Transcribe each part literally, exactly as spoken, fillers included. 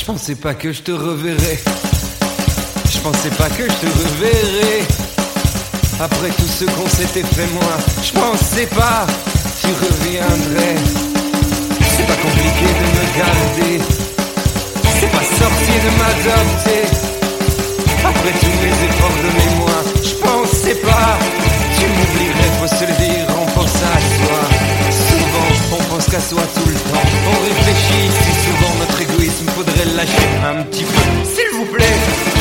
pensais pas que je te reverrais. Je pensais pas que je te reverrais. Après tout ce qu'on s'était fait moi, je pensais pas tu reviendrais. C'est pas compliqué de me garder, c'est pas sorcier de m'adopter. Après tous mes efforts de mémoire, je pensais pas tu m'oublierais, faut se le dire, on pense à soi. Souvent on pense qu'à soi tout le temps. On réfléchit si souvent notre égoïsme, faudrait le lâcher un petit peu, s'il vous plaît.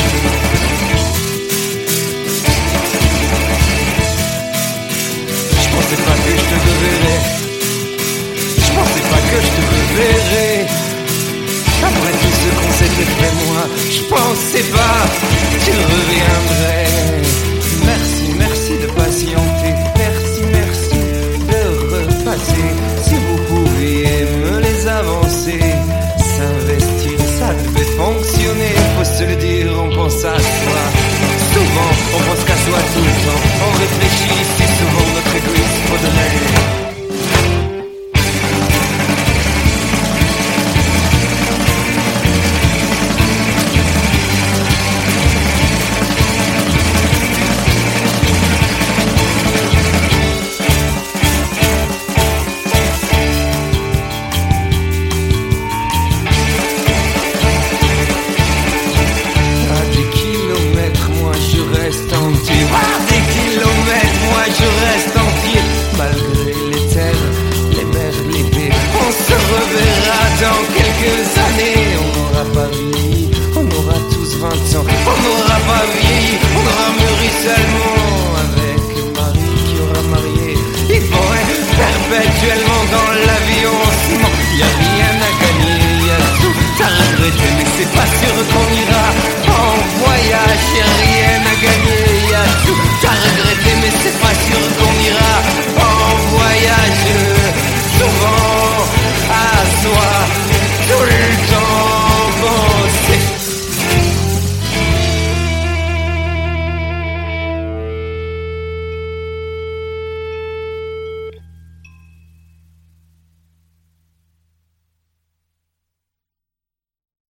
Je pensais pas que je te reverrais. Je pensais pas que je te reverrais. Après tout ce qu'on s'était fait moi, je pensais pas tu reviendrais. Merci, merci de patienter. Merci, merci de repasser. Si vous pouviez me les avancer, s'investir, ça devait fonctionner. Faut se le dire, on pense à soi. Souvent, on pense qu'à soi tout le temps. On réfléchit si souvent notre égoïsme faudrait. Dans quelques années, on n'aura pas vu